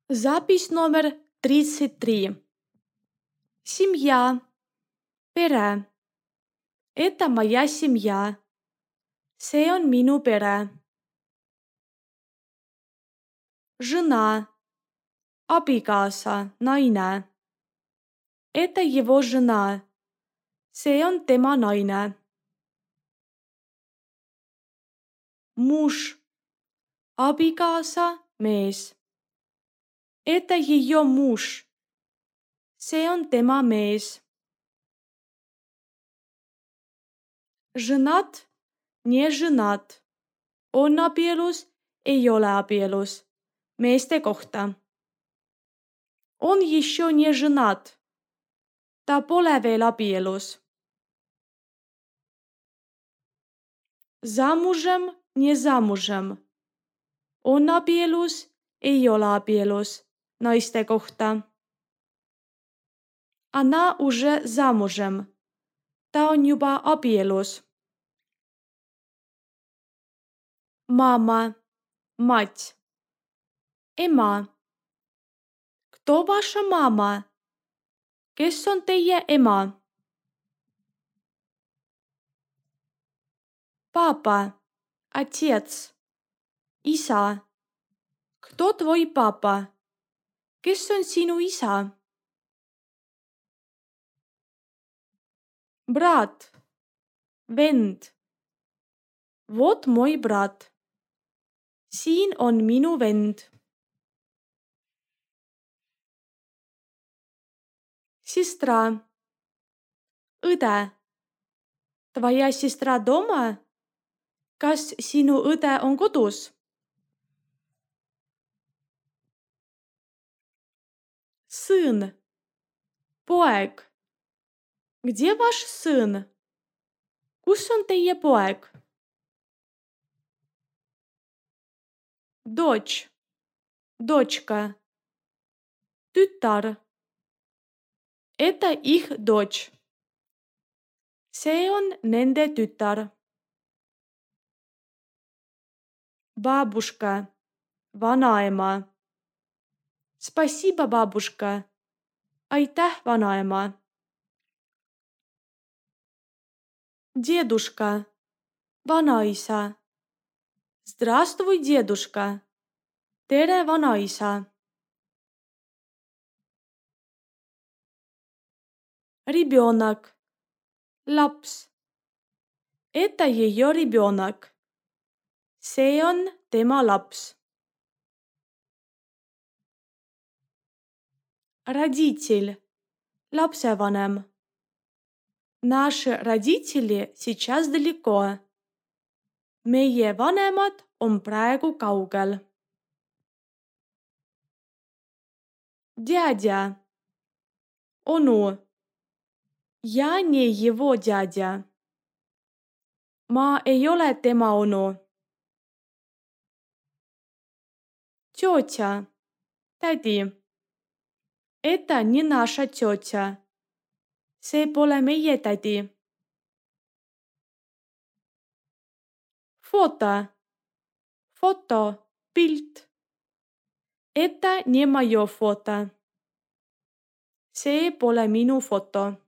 Запись номер 33. Семья, pere. Это моя семья. See on minu pere. Жена, abikaasa, naine. Это его жена. See on tema naine. Муж, abikaasa, mees. Это ее муж. See on tema mees. Женат, не женат. On abielus, ei ole abielus. Meeste kohta. Он еще не женат. Ta pole veel abielus. Замужем, не замужем. On abielus, ei ole abielus. Naiste kohta. Она уже замужем. Ta on juba abielus. Mama, mать. Ema. Кто ваша мама? Kes on teie ema? Папа, отец. Isa. Кто твой папа? Kes on sinu isa? Брат, vend. Вот мой брат. Siin on minu vend. Сестра, õde. Твоя сестра дома? Kas sinu õde on kodus? Сын, poeg. Где ваш сын? Kus on teie poeg? Дочь, дочка. Tütar. Это их дочь. See on nende tütar. Бабушка, vanaema. Spasiba, бабушка. Aitäh, vanaema. Дедушка, vanaisa. Здравствуй, дедушка. Tere, vanaisa. Ребенок, laps. Это ее ребенок. See on tema laps. Родитель, lapsevanem. Наши родители сейчас далеко. Meie vanemad on praegu kaugel. Дядя, onu. Я не его дядя. Ma ei ole tema onu. Тетя, tädi. Это не наша тетя. See pole meie tädi. Foto, foto, pilt. Это не мое фото. See pole minu foto.